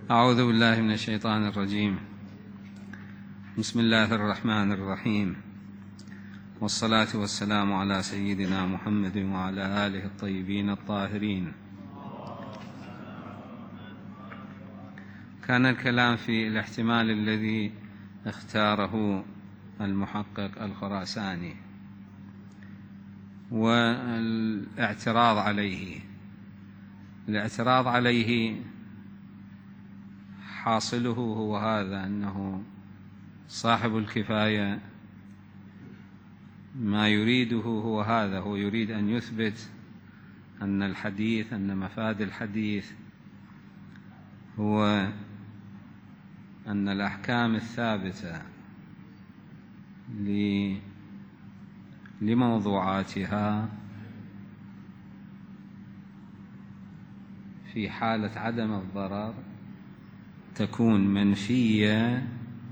أعوذ بالله من الشيطان الرجيم. بسم الله الرحمن الرحيم، والصلاة والسلام على سيدنا محمد وعلى آله الطيبين الطاهرين. كان الكلام في الاحتمال الذي اختاره المحقق الخراساني والاعتراض عليه. الاعتراض عليه حاصله هو هذا، أنه صاحب الكفاية ما يريده هو هذا، هو يريد أن يثبت أن مفاد الحديث هو أن الأحكام الثابتة لموضوعاتها في حالة عدم الضرر تكون منفية،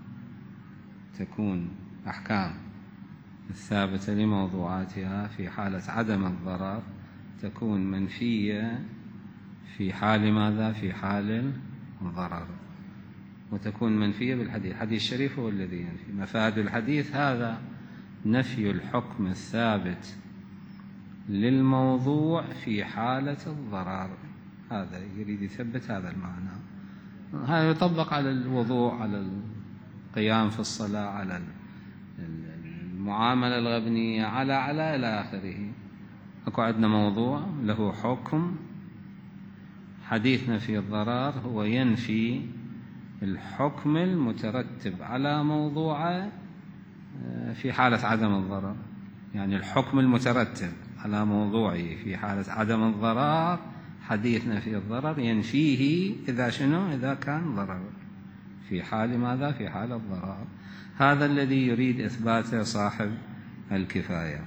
تكون أحكام الثابتة لموضوعاتها في حالة عدم الضرر تكون منفية في حال ماذا؟ في حال الضرر، وتكون منفية بالحديث. الحديث الشريف هو الذي ينفي. مفاد الحديث هذا نفي الحكم الثابت للموضوع في حالة الضرر، هذا يريد يثبت هذا المعنى. هذا يطبق على الوضوء، على القيام في الصلاة، على المعاملة الغبنية، على إلى آخره. أكو عندنا موضوع له حكم، حديثنا في الضرر هو ينفي الحكم المترتب على موضوعه في حالة عدم الضرر. يعني الحكم المترتب على موضوعه في حالة عدم الضرر حديثنا في الضرر ينفيه إذا شنو؟ إذا كان ضرر. في حال ماذا؟ في حال الضرر. هذا الذي يريد إثباته صاحب الكفاية.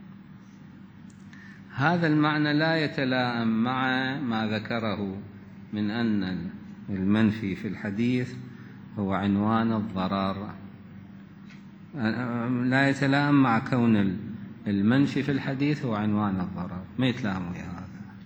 هذا المعنى لا يتلائم مع ما ذكره من أن المنفي في الحديث هو عنوان الضرر، لا يتلائم مع كون المنفي في الحديث هو عنوان الضرر، ما يتلائم ويا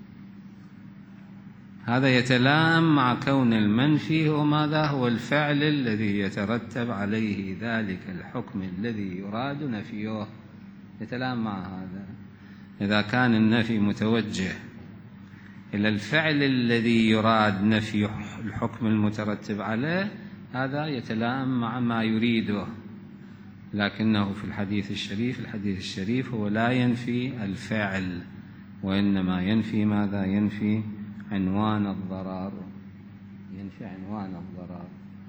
هذا يتلائم مع كون المنفي هو ماذا؟ هو الفعل الذي يترتب عليه ذلك الحكم الذي يراد نفيه، يتلائم مع هذا. إذا كان النفي متوجه إلى الفعل الذي يراد نفي الحكم المترتب عليه، هذا يتلائم مع ما يريده. لكنه في الحديث الشريف هو لا ينفي الفعل، وإنما ينفي ماذا؟ ينفي عنوان الضرر، ينفي عنوان الضرر.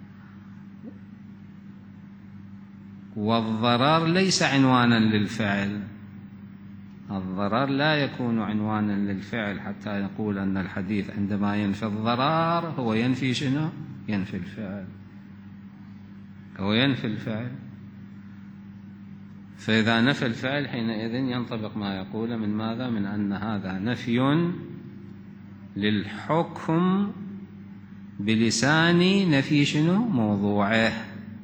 والضرر ليس عنوانا للفعل، الضرر لا يكون عنوانا للفعل حتى يقول أن الحديث عندما ينفي الضرر هو ينفي شنو؟ ينفي الفعل، هو ينفي الفعل. فإذا نفى الفعل حينئذ ينطبق ما يقول من ماذا؟ من أن هذا نفي للحكم بلسان نفي شنو؟ موضوعه.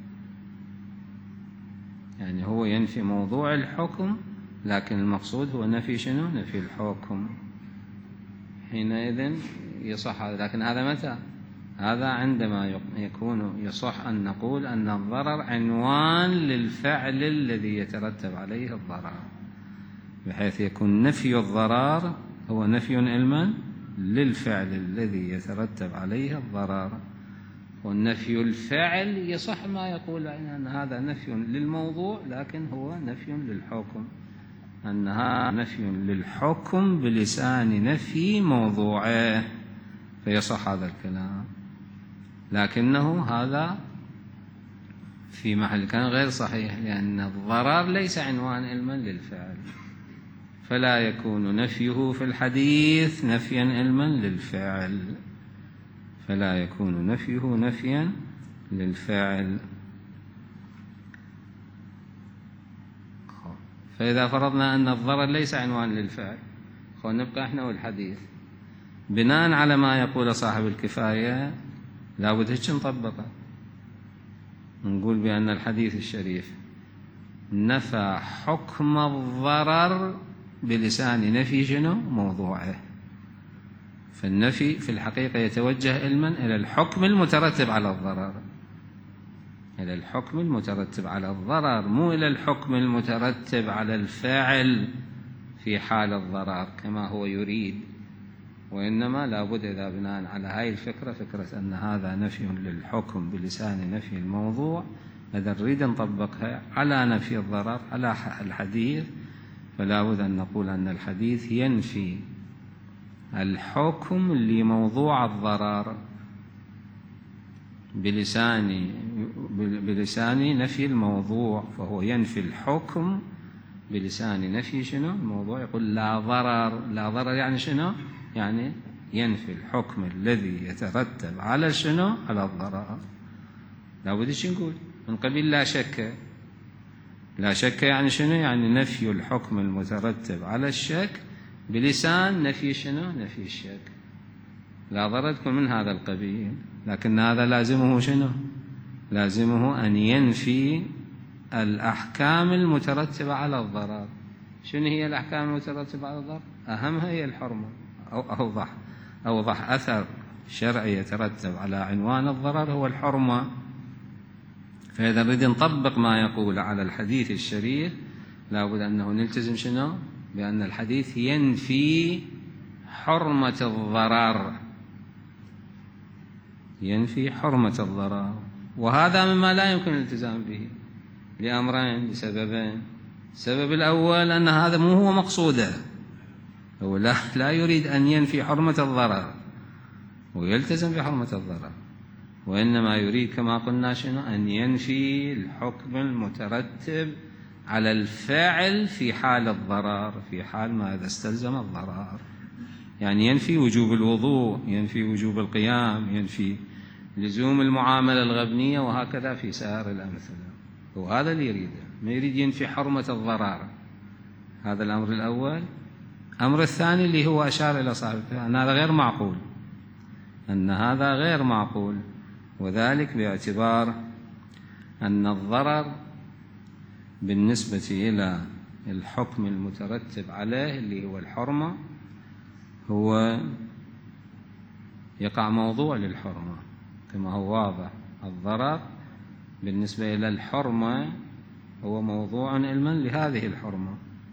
يعني هو ينفي موضوع الحكم، لكن المقصود هو نفي شنو؟ نفي الحكم. حينئذ يصح هذا. لكن هذا متى؟ هذا عندما يكون يصح أن نقول أن الضرر عنوان للفعل الذي يترتب عليه الضرر، بحيث يكون نفي الضرر هو نفي علما للفعل الذي يترتب عليه الضرر. والنفي الفعل يصح ما يقول أن هذا نفي للموضوع، لكن هو نفي للحكم، أنها نفي للحكم بلسان نفي موضوعه، فيصح هذا الكلام. لكنه هذا في محل كان غير صحيح، لأن الضرر ليس عنوان علما للفعل، فلا يكون نفيه في الحديث نفيا علما للفعل، فلا يكون نفيه نفيا للفعل. فإذا فرضنا أن الضرر ليس عنوان للفعل، نبقى احنا والحديث بناء على ما يقول صاحب الكفاية لابد هيك نطبقه، نقول بأن الحديث الشريف نفى حكم الضرر بلسان نفي شنو؟ موضوعه. فالنفي في الحقيقة يتوجه علما إلى الحكم المترتب على الضرر، إلى الحكم المترتب على الضرر، مو إلى الحكم المترتب على الفاعل في حال الضرر كما هو يريد. وإنما لابد إذا بناء على هاي الفكرة، فكرة أن هذا نفي للحكم بلسان نفي الموضوع، إذا نريد نطبقها على نفي الضرر على الحديث، فلا بد أن نقول أن الحديث ينفي الحكم لموضوع الضرر بلسان نفي الموضوع، فهو ينفي الحكم بلسان نفي شنو الموضوع. يقول لا ضرر. لا ضرر يعني شنو؟ يعني ينفي الحكم الذي يترتب على شنو؟ على الضرر. لا بد شو نقول من قبيل لا شك. لا شك يعني شنو؟ يعني نفي الحكم المترتب على الشك بلسان نفي شنو؟ نفي الشك. لا ضرر تكون من هذا القبيل، لكن هذا لازمه شنو؟ لازمه أن ينفي الأحكام المترتبة على الضرر. شنو هي الأحكام المترتبة على الضرر؟ أهمها هي الحرمة، أو أوضح أثر شرعي يترتب على عنوان الضرر هو الحرمة. فإذا نريد نطبق ما يقول على الحديث الشريف، لابد أنه نلتزم شنو؟ بأن الحديث ينفي حرمة الضرر، ينفي حرمة الضرر. وهذا مما لا يمكن الالتزام به لأمرين، لسببين. السبب الأول أن هذا مو هو مقصوده، هو لا يريد أن ينفي حرمة الضرر ويلتزم بحرمة الضرر، وإنما يريد كما قلنا شنو؟ أن ينفي الحكم المترتب على الفاعل في حال الضرر، في حال ما إذا استلزم الضرر. يعني ينفي وجوب الوضوء، ينفي وجوب القيام، ينفي لزوم المعاملة الغبنية، وهكذا في سائر الأمثلة. وهذا اللي يريده، ما يريد ينفي حرمة الضرر. هذا الأمر الأول. الأمر الثاني اللي هو أشار إلى صاحبه أن هذا غير معقول، أن هذا غير معقول، وذلك باعتبار أن الضرر بالنسبة إلى الحكم المترتب عليه اللي هو الحرمة هو يقع موضوع للحرمة كما هو واضح. الضرر بالنسبة إلى الحرمة هو موضوع علما لهذه الحرمة،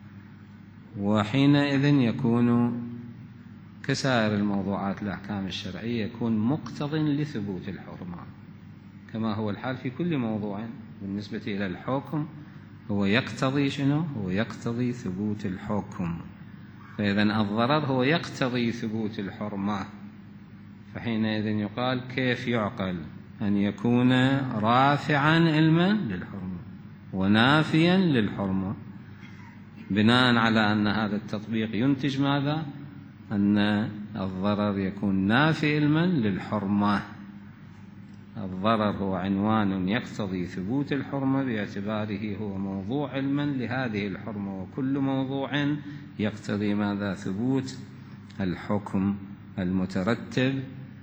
وحينئذ يكون كسائر الموضوعات الأحكام الشرعية يكون مقتضٍ لثبوت الحرمة، كما هو الحال في كل موضوع بالنسبة إلى الحكم هو يقتضي شنو؟ هو يقتضي ثبوت الحكم. فإذا الضرر هو يقتضي ثبوت الحرمة، فحينئذ يقال كيف يعقل أن يكون رافعا علما للحرمة ونافيا للحرمة، بناء على أن هذا التطبيق ينتج ماذا؟ أن الضرر يكون نافي علما للحرمة. الضرر هو عنوان يقتضي ثبوت الحرمة باعتباره هو موضوع علما لهذه الحرمة، وكل موضوع يقتضي ماذا؟ ثبوت الحكم المترتب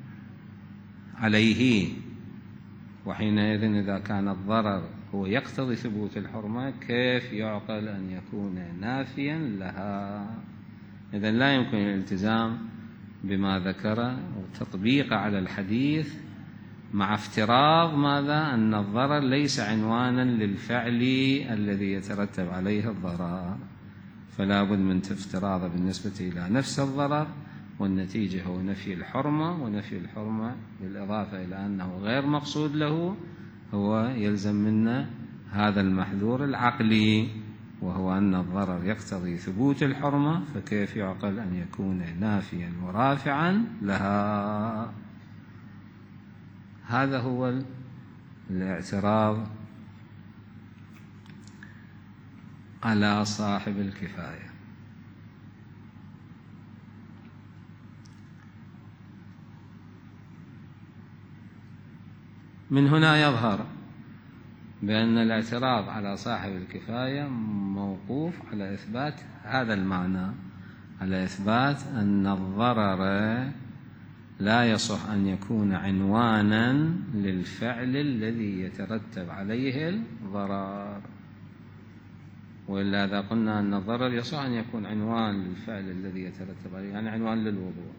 عليه. وحينئذ إذا كان الضرر هو يقتضي ثبوت الحرمة، كيف يعقل أن يكون نافيا لها؟ إذن لا يمكن الالتزام بما ذكر وتطبيق على الحديث مع افتراض ماذا؟ أن الضرر ليس عنوانا للفعل الذي يترتب عليه الضرر، فلا بد من افتراضه بالنسبة إلى نفس الضرر، والنتيجة هو نفي الحرمة. ونفي الحرمة بالإضافة إلى أنه غير مقصود له، هو يلزم منا هذا المحذور العقلي، وهو أن الضرر يقتضي ثبوت الحرمة، فكيف يعقل أن يكون نافيا ورافعا لها؟ هذا هو الاعتراض على صاحب الكفاية. من هنا يظهر بأن الاعتراض على صاحب الكفاية موقوف على إثبات هذا المعنى، على إثبات أن الضرر لا يصح أن يكون عنوانا للفعل الذي يترتب عليه الضرر. وإلا إذا قلنا أن الضرر يصح أن يكون عنوان للفعل الذي يترتب عليه، يعني عنوان للوضوء،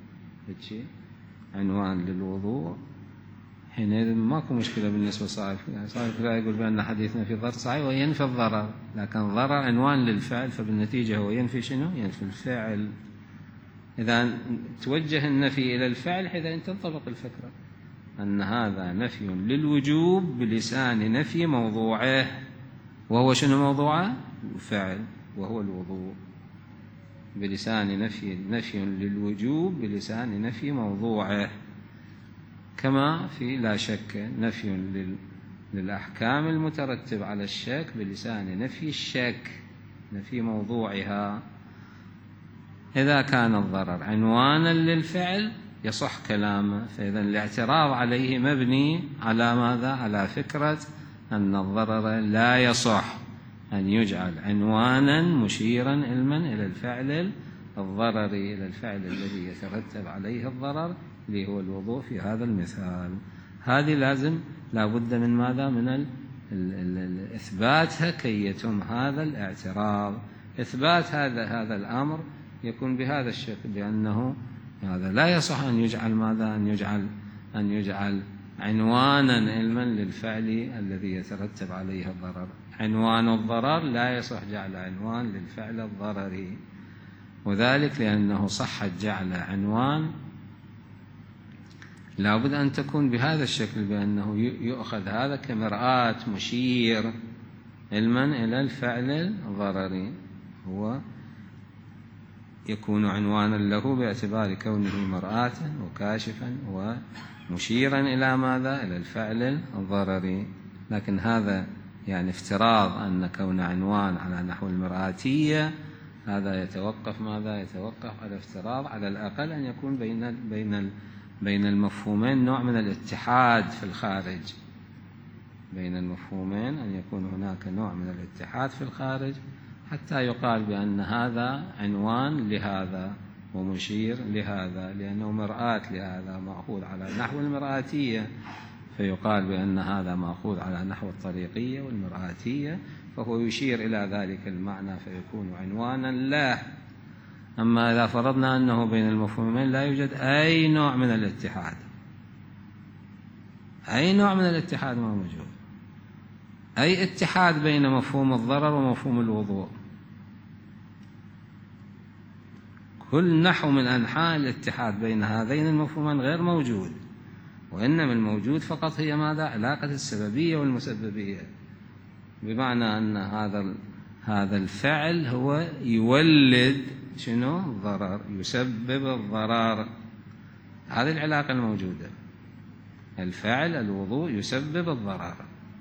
هيك عنوان للوضوء، حينئذ ماكو مشكلة بالنسبة لصاحب الكفاية يقول بأن حديثنا في ضرر صحيح وينفي الضرر، لكن الضرر عنوان للفعل، فبالنتيجة هو ينفي شنو؟ ينفي الفعل. إذا توجه النفي إلى الفعل حينئذ تنطبق الفكرة أن هذا نفي للوجوب بلسان نفي موضوعه، وهو شنو موضوعه؟ الفعل وهو الوضوء، بلسان نفي للوجوب بلسان نفي موضوعه، كما في لا شك نفي للأحكام المترتب على الشك بلسان نفي الشك، نفي موضوعها. إذا كان الضرر عنوانا للفعل يصح كلامه، فإذا الاعتراض عليه مبني على ماذا؟ على فكرة أن الضرر لا يصح أن يجعل عنوانا مشيرا علما إلى الفعل الضرري، إلى الفعل الذي يترتب عليه الضرر اللي هو الوضوء في هذا المثال. هذه لا بد من ماذا؟ من إثباتها كي يتم هذا الاعتراض. إثبات هذا الأمر يكون بهذا الشكل، لأنه هذا لا يصح أن يجعل ماذا؟ أن يجعل عنوانا علما للفعل الذي يترتب عليه الضرر. عنوان الضرر لا يصح جعل عنوان للفعل الضرري، وذلك لأنه صح جعل عنوان لا بد أن تكون بهذا الشكل، بأنه يؤخذ هذا كمرآة مشير علما إلى الفعل الضرري، هو يكون عنوانا له باعتبار كونه مرآة وكاشفا ومشيرا إلى ماذا؟ إلى الفعل الضرري. لكن هذا يعني افتراض أن كون عنوان على نحو المرآتية، هذا يتوقف ماذا؟ يتوقف على افتراض على الأقل أن يكون بين المفهومين نوع من الاتحاد في الخارج، بين المفهومين أن يكون هناك نوع من الاتحاد في الخارج حتى يقال بأن هذا عنوان لهذا ومشير لهذا، لأنه مرآة لهذا مأخوذ على نحو المرآتية، فيقال بأن هذا مأخوذ على نحو الطريقية والمرآتية، فهو يشير إلى ذلك المعنى فيكون عنوانا له. أما إذا فرضنا أنه بين المفهومين لا يوجد أي نوع من الاتحاد، أي نوع من الاتحاد ما موجود، أي اتحاد بين مفهوم الضرر ومفهوم الوضوء، كل نحو من أنحاء الاتحاد بين هذين المفهومين غير موجود، وإنما الموجود فقط هي ماذا؟ علاقة السببية والمسببية، بمعنى أن هذا الفعل هو يولد شنو؟ الضرر، يسبب الضرر، هذه العلاقة الموجودة، الفعل الوضوء يسبب الضرر،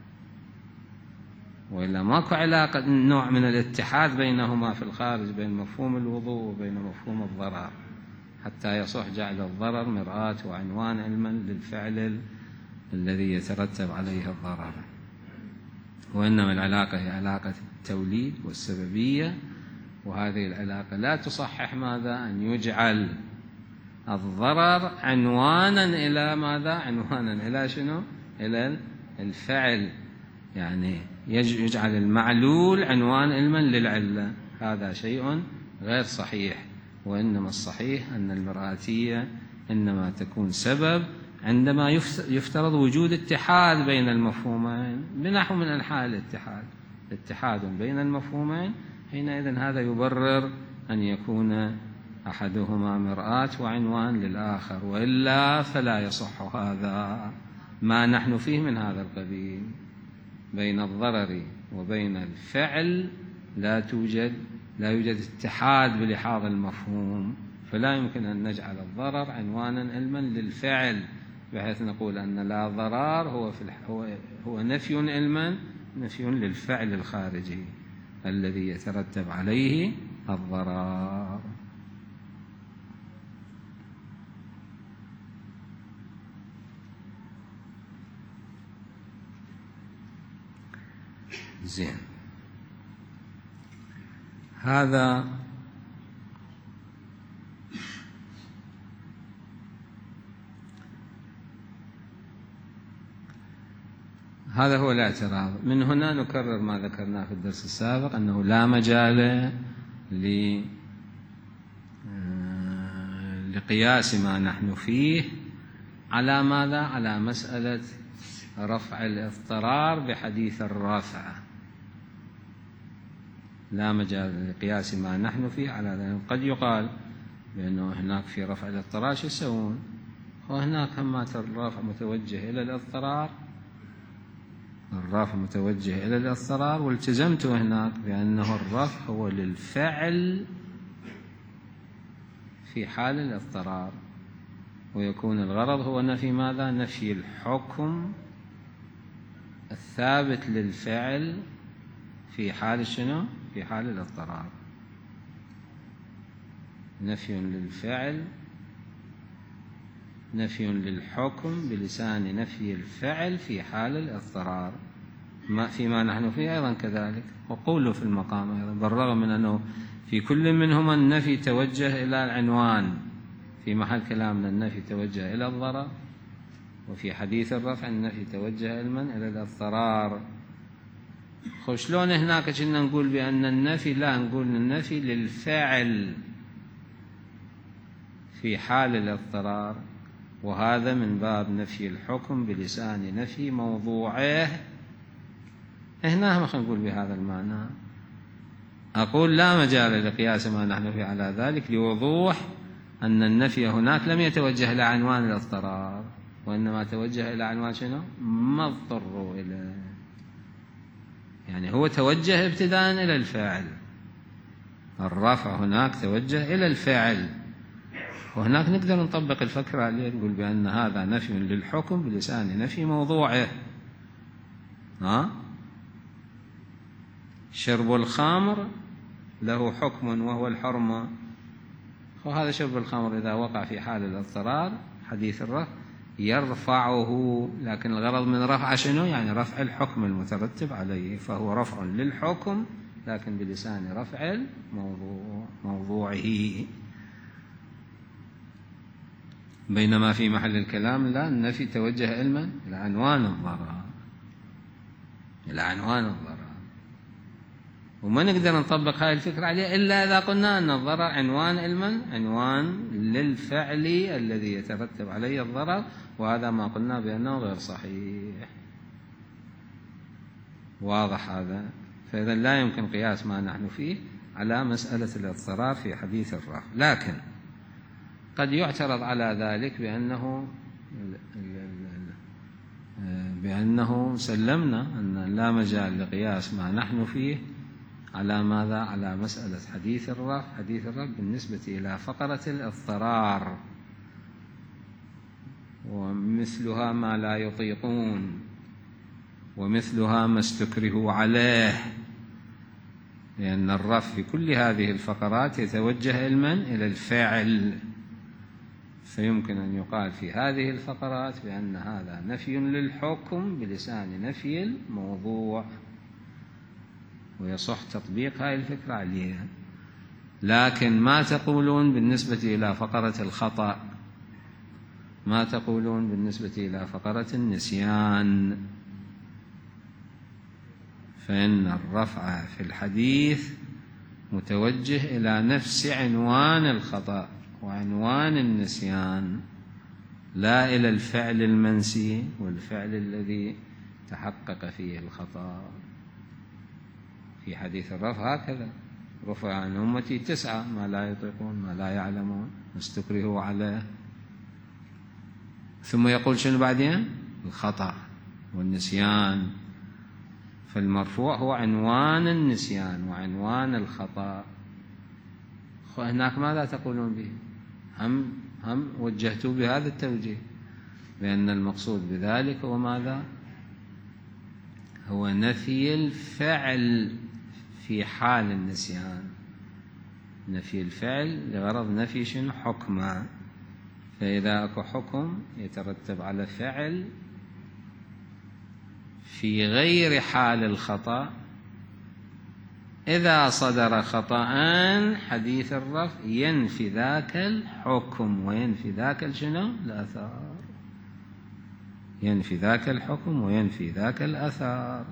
وإلا ماكو علاقة نوع من الاتحاد بينهما في الخارج، بين مفهوم الوضوء وبين مفهوم الضرر، حتى يصح جعل الضرر مرآة وعنوان علما للفعل الذي يترتب عليه الضرر. وإنما العلاقة هي علاقة التوليد والسببية، وهذه العلاقة لا تصحح ماذا؟ أن يجعل الضرر عنوانا إلى ماذا؟ عنوانا إلى شنو؟ إلى الفعل، يعني يجعل المعلول عنوان علما للعلة، هذا شيء غير صحيح. وإنما الصحيح أن المرآتية إنما تكون سبب عندما يفترض وجود اتحاد بين المفهومين بنحو من أنحاء الاتحاد، اتحاد بين المفهومين، حينئذ هذا يبرر أن يكون أحدهما مرآة وعنوان للآخر، وإلا فلا يصح هذا ما نحن فيه من هذا القبيل. بين الضرر وبين الفعل لا يوجد اتحاد بلحاظ المفهوم، فلا يمكن أن نجعل الضرر عنوانا علما للفعل بحيث نقول أن لا ضرار هو نفي علما، نفي للفعل الخارجي الذي يترتب عليه الضرر. زين، هذا هو الاعتراض. من هنا نكرر ما ذكرناه في الدرس السابق، لقياس ما نحن فيه على ماذا؟ على مسألة رفع الاضطرار بحديث الرافع. لا مجال لقياس ما نحن فيه على ذلك. قد يقال بأنه هناك في رفع الاضطرار شو يسوون؟ وهناك هم الرافع متوجه إلى الاضطرار، الرفع متوجه إلى الاضطرار، والتزمت هناك بأنه الرفع هو للفعل في حال الاضطرار، ويكون الغرض هو نفي ماذا؟ نفي الحكم الثابت للفعل في حال شنو؟ في حال الاضطرار. نفي للفعل، نفي للحكم بلسان نفي الفعل في حال الاضطرار. فيما نحن فيه أيضا كذلك. وقوله في المقام أيضا بالرغم من أنه في كل منهما النفي توجه إلى العنوان، في محل كلامنا النفي توجه إلى الضرر، وفي حديث الرفع النفي توجه إلى الاضطرار. شلون هناك كنا نقول بأن النفي، لا نقول النفي للفعل في حال الاضطرار، وهذا من باب نفي الحكم بلسان نفي موضوعه. هنا ما نقول بهذا المعنى. أقول لا مجال لقياس ما نحن فيه على ذلك لوضوح أن النفي هناك لم يتوجه إلى عنوان الاضطرار، وإنما توجه إلى عنوان شنو؟ ما اضطروا إليه. يعني هو توجه ابتداء إلى الفاعل. الرفع هناك توجه إلى الفاعل، وهناك نقدر نطبق الفكرة عليه، نقول بأن هذا نفي للحكم بلسان نفي موضوعه. شرب الخمر له حكم وهو الحرمة، وهذا شرب الخمر إذا وقع في حال الاضطرار حديث الرفع يرفعه، لكن الغرض من رفع شنو؟ يعني رفع الحكم المترتب عليه، فهو رفع للحكم لكن بلسان رفع موضوعه. بينما في محل الكلام لا، النفي توجه إلى عنوان الضرر، إلى عنوان الضرر، وما نقدر نطبق هاي الفكرة عليه إلا إذا قلنا أن الضرر عنوان عنوان للفعل الذي يترتب عليه الضرر، وهذا ما قلنا بأنه غير صحيح. واضح هذا؟ فإذا لا يمكن قياس ما نحن فيه على مسألة الاضطرار في حديث الرفع. لكن قد يعترض على ذلك بأنه سلمنا أن لا مجال لقياس ما نحن فيه على ماذا؟ على مسألة حديث الرفع. حديث الرفع بالنسبة إلى فقرة الاضطرار، ومثلها ما لا يطيقون، ومثلها ما استكرهوا عليه، لأن الرفع في كل هذه الفقرات يتوجه إلى الفاعل، فيمكن أن يقال في هذه الفقرات بأن هذا نفي للحكم بلسان نفي الموضوع، ويصح تطبيق هذه الفكرة عليها. لكن ما تقولون بالنسبة إلى فقرة الخطأ؟ ما تقولون بالنسبة إلى فقرة النسيان؟ فإن الرفع في الحديث متوجه إلى نفس عنوان الخطأ وعنوان النسيان، لا إلى الفعل المنسي والفعل الذي تحقق فيه الخطأ. في حديث الرفع هكذا: رفع عن أمتي 9 ما لا يطيقون ما لا يعلمون استكرهوا عليه، ثم يقول شنو بعدين؟ الخطأ والنسيان. فالمرفوع هو عنوان النسيان وعنوان الخطأ. هناك ماذا تقولون به؟ هم وجهتوا بهذا التوجيه بأن المقصود بذلك هو ماذا؟ هو نفي الفعل في حال النسيان، نفي الفعل لغرض نفي شنو؟ حكمه. فإذا أكو حكم يترتب على فعل في غير حال الخطأ، إذا صدر خطأ حديث الرفع ينفي ذاك الحكم وينفي ذاك شنو؟ الأثار. ينفي ذاك الحكم وينفي ذاك الأثار.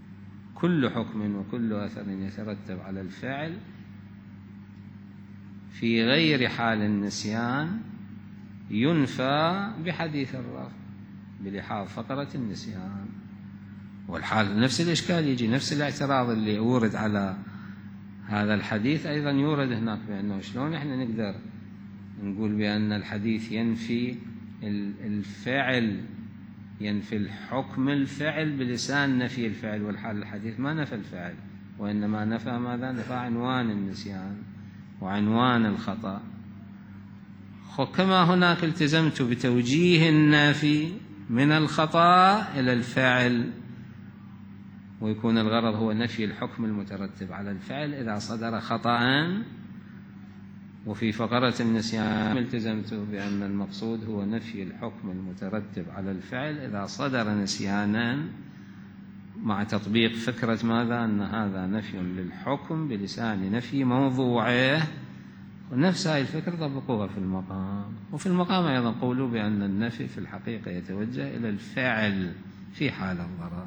كل حكم وكل أثر يترتب على الفعل في غير حال النسيان ينفى بحديث الرفع بلحاظ فقرة النسيان. والحال نفس الإشكال يجي، نفس الاعتراض اللي ورد على هذا الحديث أيضا يورد هناك، بأنه شلون إحنا نقدر نقول بأن الحديث ينفي الفعل، ينفي الحكم الفعل بلسان نفي الفعل، والحال الحديث ما نفى الفعل وإنما نفى ماذا؟ نفى عنوان النسيان وعنوان الخطأ. كما هناك التزمت بتوجيه النافي من الخطأ إلى الفعل، ويكون الغرض هو نفي الحكم المترتب على الفعل إذا صدر خطأ. وفي فقرة النسيان التزمت بأن المقصود هو نفي الحكم المترتب على الفعل إذا صدر نسيانا، مع تطبيق فكرة ماذا؟ أن هذا نفي للحكم بلسان نفي موضوعه. ونفس هذه الفكرة طبقوها في المقام. وفي المقام أيضا قولوا بأن النفي في الحقيقة يتوجه إلى الفعل في حال الضرر،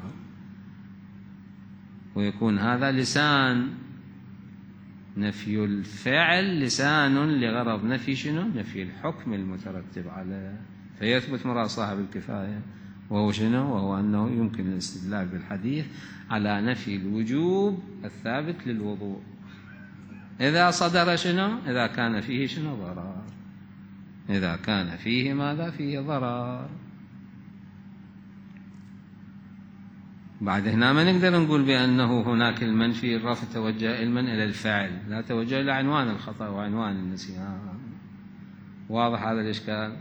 ويكون هذا لسان نفي الفعل لسان لغرض نفي شنو؟ نفي الحكم المترتب عليه، فيثبت مراد صاحب الكفاية، وهو شنو؟ وهو أنه يمكن الاستدلال بالحديث على نفي الوجوب الثابت للوضوء إذا صدر شنو؟ إذا كان فيه شنو؟ ضرر. إذا كان فيه ماذا؟ فيه ضرر. بعد هنا ما نقدر نقول بأنه هناك المنفي الرفع توجه علما إلى الفعل، لا توجه إلى عنوان الخطأ وعنوان النسيان. واضح هذا الإشكال؟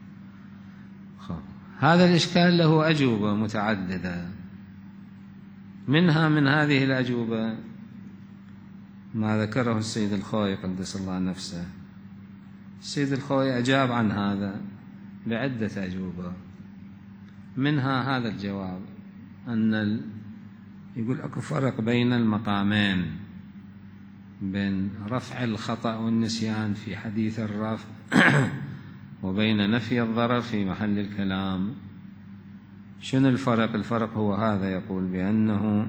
هذا الإشكال له أجوبة متعددة، منها من هذه الأجوبة ما ذكره السيد الخوئي قدس الله نفسه. السيد الخوئي أجاب عن هذا بعدة أجوبة، منها هذا الجواب، أن يقول أكو فرق بين المقامين، بين رفع الخطأ والنسيان في حديث الرفع وبين نفي الضرر في محل الكلام. شنو الفرق؟ الفرق هو هذا، يقول بأنه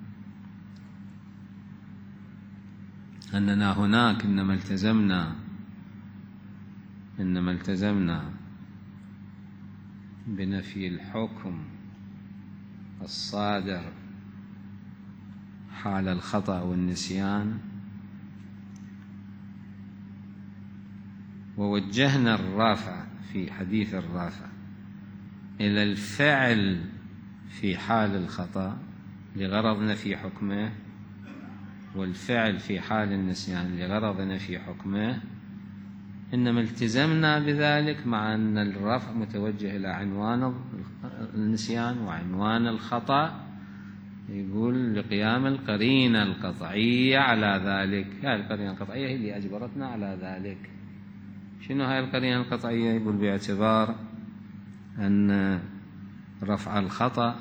أننا هناك إنما التزمنا بنفي الحكم الصادر حال الخطأ والنسيان، ووجهنا الرافع في حديث الرافع إلى الفعل في حال الخطأ لغرض نفي حكمه، والفعل في حال النسيان لغرض نفي حكمه. إنما التزمنا بذلك مع أن الرفع متوجه إلى عنوان النسيان وعنوان الخطأ، يقول لقيام القرينة القطعية على ذلك. هذه القرينة القطعية هي اللي أجبرتنا على ذلك. شنو هاي القرينة القطعية؟ يقول باعتبار أن رفع الخطأ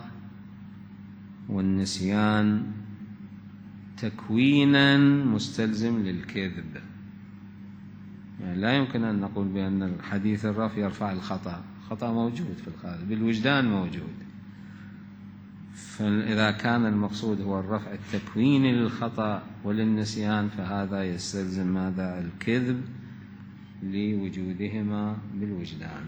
والنسيان تكوينا مستلزم للكذب، يعني لا يمكن أن نقول بأن الحديث الرفع يرفع الخطأ، خطأ موجود في الخارج بالوجدان موجود. فإذا كان المقصود هو الرفع التكويني للخطأ وللنسيان فهذا يستلزم ماذا؟ الكذب لوجودهما بالوجدان.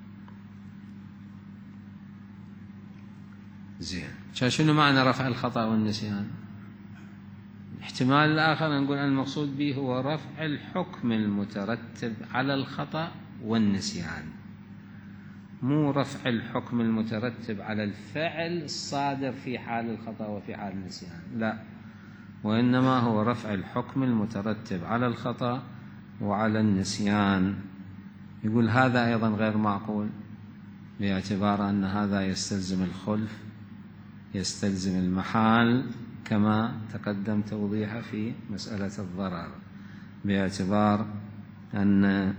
زين، شنو معنى رفع الخطأ والنسيان؟ الاحتمال الآخر نقول أن المقصود به هو رفع الحكم المترتب على الخطأ والنسيان، مو رفع الحكم المترتب على الفعل الصادر في حال الخطأ وفي حال النسيان، لا، وإنما هو رفع الحكم المترتب على الخطأ وعلى النسيان. يقول هذا أيضا غير معقول باعتبار أن هذا يستلزم الخلف، يستلزم المحال كما تقدم توضيحه في مسألة الضرر، باعتبار أن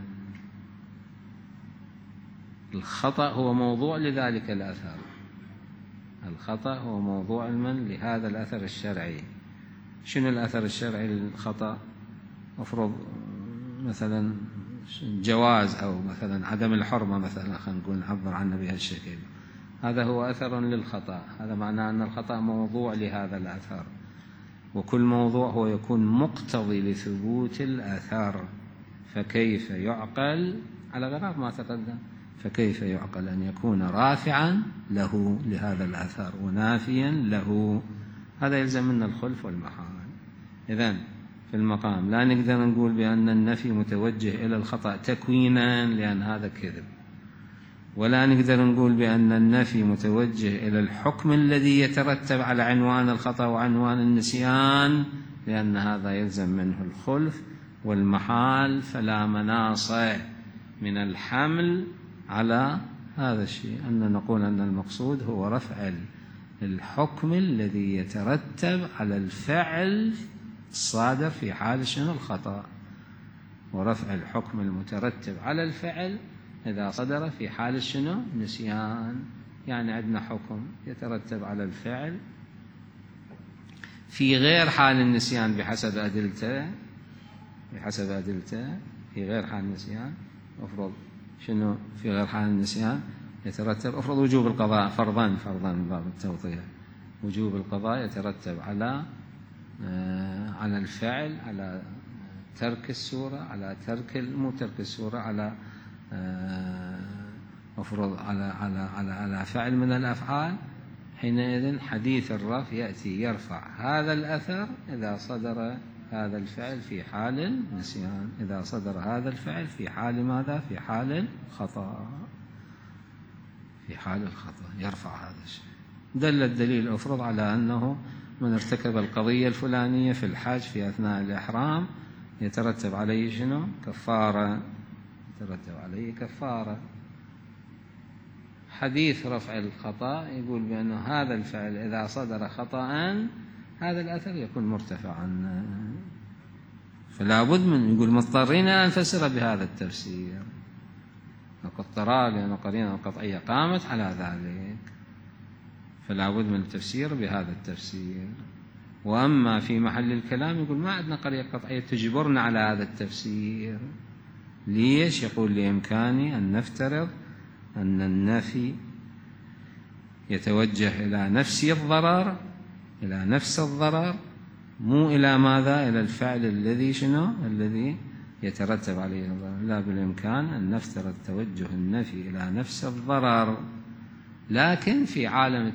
الخطأ هو موضوع لذلك الأثر، الخطأ هو موضوع المن لهذا الأثر الشرعي. شنو الأثر الشرعي للخطأ؟ مفروض مثلا جواز أو مثلا عدم الحرمة مثلا، خلينا نقول نعبر عنه بهالشكل، هذا هو أثر للخطأ، هذا معناه أن الخطأ موضوع لهذا الأثر، وكل موضوع هو يكون مقتضي لثبوت الأثر، فكيف يعقل على غرار ما تقدم، فكيف يعقل أن يكون رافعا له لهذا الأثر ونافيا له؟ هذا يلزم منا الخلف والمحال. إذن في المقام لا نقدر نقول بأن النفي متوجه إلى الخطأ تكوينا، لأن هذا كذب، ولا نقدر نقول بأن النفي متوجه إلى الحكم الذي يترتب على عنوان الخطأ وعنوان النسيان، لأن هذا يلزم منه الخلف والمحال. فلا مناص من الحمل على هذا الشيء، أن نقول أن المقصود هو رفع الحكم الذي يترتب على الفعل الصادر في حال شنو الخطأ، ورفع الحكم المترتب على الفعل إذا صدر في حال شنو نسيان. يعني عندنا حكم يترتب على الفعل في غير حال النسيان بحسب أدلته، في غير حال النسيان أفرض شنو في غير حال النسيان يترتب، أفرض وجوب القضاء فرضا من باب التوضيح، وجوب القضاء يترتب على الفعل، على ترك السورة، على مو ترك السورة، على أفرض على فعل من الأفعال. حينئذ حديث الرفع يأتي يرفع هذا الأثر إذا صدر هذا الفعل في حال النسيان، إذا صدر هذا الفعل في حال ماذا؟ في حال الخطأ، يرفع هذا الشيء. دل الدليل أفرض على أنه من ارتكب القضية الفلانية في الحج في أثناء الإحرام يترتب عليه شنو؟ كفارة، حديث رفع الخطأ يقول بأنه هذا الفعل إذا صدر خطأ هذا الأثر يكون مرتفعا، فلا بد من يقول مضطرين أن نفسر بهذا التفسير، وقد ترى لأن قرينة القطعية قامت على ذلك، فلا بد من التفسير بهذا التفسير. وأما في محل الكلام يقول ما عندنا قرينة قطعية تجبرنا على هذا التفسير. ليش؟ يقول لإمكاني أن نفترض أن النفي يتوجه إلى نفس الضرر، مو إلى ماذا؟ إلى الفعل الذي شنو؟ الذي يترتب عليه الضرر. لا، بالإمكان أن نفترض توجه النفي إلى نفس الضرر، لكن في عالم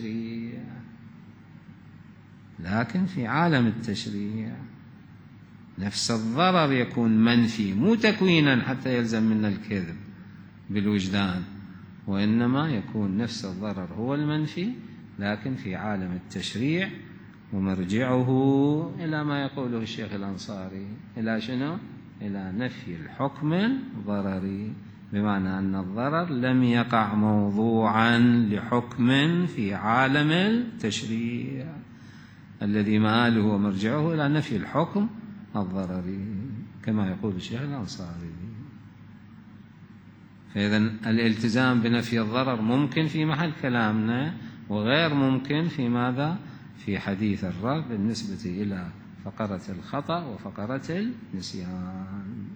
التشريع نفس الضرر يكون منفي، مو تكوينا حتى يلزم منا الكذب بالوجدان، وإنما يكون نفس الضرر هو المنفي، لكن في عالم التشريع، ومرجعه إلى ما يقوله الشيخ الأنصاري، إلى شنو؟ إلى نفي الحكم الضرري، بمعنى أن الضرر لم يقع موضوعا لحكم في عالم التشريع الذي مآله ومرجعه إلى نفي الحكم الضرري كما يقول الشيخ الأنصاري. فإذا الالتزام بنفي الضرر ممكن في محل كلامنا، وغير ممكن في ماذا؟ في حديث الرب بالنسبة إلى فقرة الخطأ وفقرة النسيان.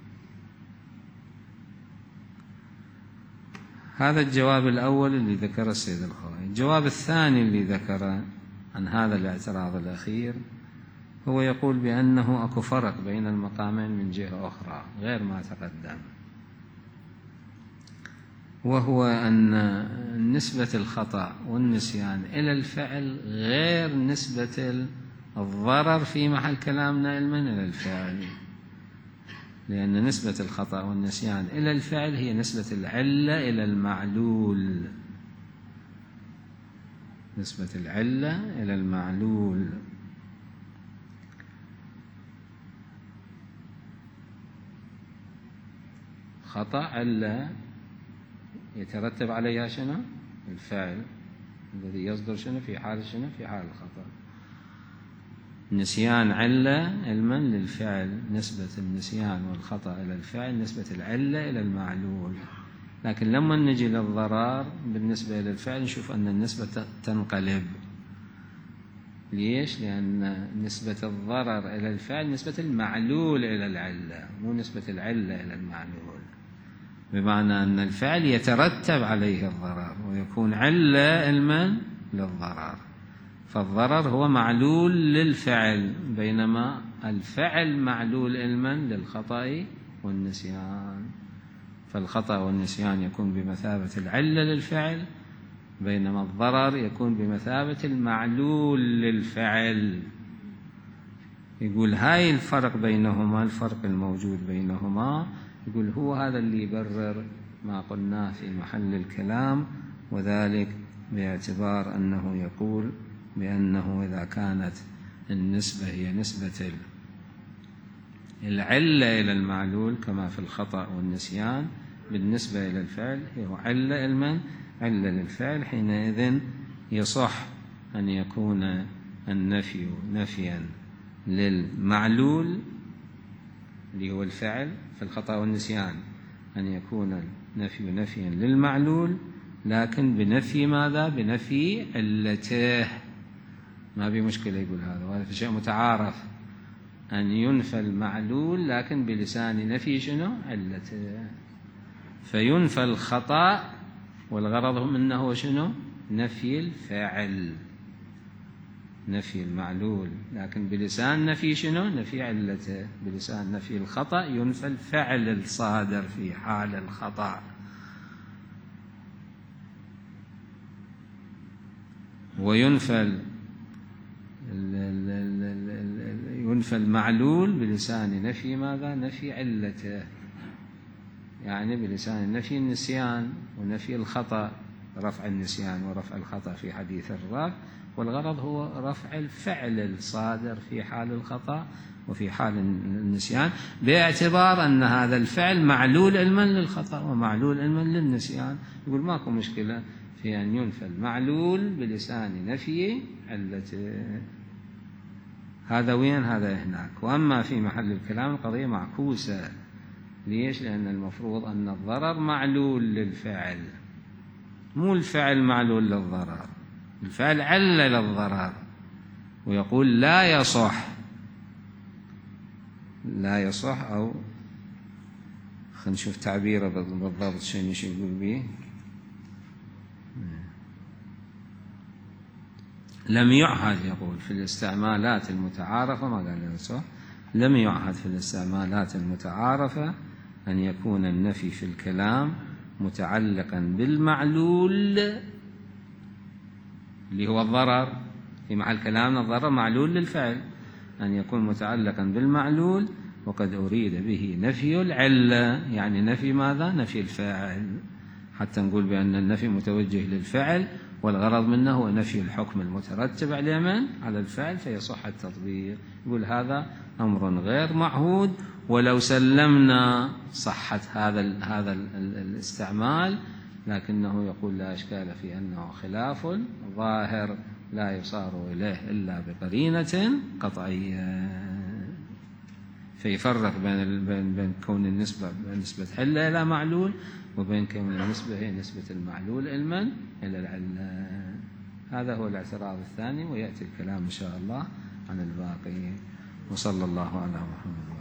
هذا الجواب الأول اللي ذكر السيد الخوئي. الجواب الثاني اللي ذكر عن هذا الاعتراض الأخير هو يقول بأنه أكو فرق بين المقامين من جهة أخرى غير ما تقدم، وهو أن نسبة الخطأ والنسيان إلى الفعل غير نسبة الضرر في محل كلامنا إلى الفعل، لأن نسبة الخطأ والنسيان إلى الفعل هي نسبة العلة إلى المعلول، نسبة العلة إلى المعلول. خطأ علة يترتب عليها شنو؟ الفعل الذي يصدر شنو؟ في حال الخطأ. نسيان علة علما للفعل، نسبة النسيان والخطأ إلى الفعل نسبة العلة إلى المعلول. لكن لما نجي للضرر بالنسبة إلى الفعل نشوف أن النسبة تنقلب. ليش؟ لأن نسبة الضرر إلى الفعل نسبة المعلول إلى العلة، مو نسبة العلة إلى المعلول، بمعنى أن الفعل يترتب عليه الضرر ويكون علة علما للضرر، فالضرر هو معلول للفعل، بينما الفعل معلول علما للخطأ والنسيان. فالخطأ والنسيان يكون بمثابة العلة للفعل، بينما الضرر يكون بمثابة المعلول للفعل. يقول هاي الفرق بينهما، الفرق الموجود بينهما، يقول هو هذا اللي يبرر ما قلناه في محل الكلام، وذلك باعتبار أنه يقول بأنه إذا كانت النسبة هي نسبة العلة إلى المعلول كما في الخطأ والنسيان، بالنسبة إلى الفعل هي علة للفعل، حينئذ يصح أن يكون النفي نفيا للمعلول اللي هو الفعل في الخطأ والنسيان، أن يكون النفي نفيا للمعلول، لكن بنفي ماذا؟ بنفي علته. ما بمشكلة يقول هذا، وهذا شيء متعارف، أن ينفى المعلول لكن بلسان نفي شنو؟ علته. فينفى الخطأ والغرض منه شنو؟ نفي الفعل، نفي المعلول، لكن بلسان نفي شنو؟ نفي علته. بلسان نفي الخطأ ينفى الفعل الصادر في حال الخطأ. وينفى المعلول بلسان نفي ماذا؟ نفي علته، يعني بلسان نفي النسيان ونفي الخطأ، رفع النسيان ورفع الخطأ في حديث الرفع، والغرض هو رفع الفعل الصادر في حال الخطأ وفي حال النسيان، باعتبار أن هذا الفعل معلول علما للخطأ ومعلول علما للنسيان. يقول ماكو مشكلة في أن ينفى المعلول بلسان نفي علته. هذا وين؟ هذا هناك. وأما في محل الكلام القضية معكوسة. ليش؟ لأن المفروض أن الضرر معلول للفعل، مو الفعل معلول للضرر. الفعل علة للضرر، ويقول لا يصح أو خلينا نشوف تعبيره بالضبط شنو يقول به. لم يعهد، يقول في الاستعمالات المتعارفة، ما قال صح، لم يعهد في الاستعمالات المتعارفة أن يكون النفي في الكلام متعلقا بالمعلول اللي هو الضرر. في محل كلامنا الضرر معلول للفعل، أن يكون متعلقا بالمعلول وقد أريد به نفي العلة، يعني نفي ماذا؟ نفي الفاعل، حتى نقول بأن النفي متوجه للفعل والغرض منه هو نفي الحكم المترتب على الفعل، فيصح التطبيق. يقول هذا أمر غير معهود، ولو سلمنا صحة هذا الاستعمال، لكنه يقول لا إشكال في أنه خلاف ظاهر لا يصار إليه إلا بقرينة قطعية. فيفرق بين كون النسبة نسبة علة إلى معلول، وبين كون النسبة هي نسبة المعلول علما إلى العلة. هذا هو الاعتراض الثاني، ويأتي الكلام إن شاء الله عن الباقي. وصلى الله على محمد.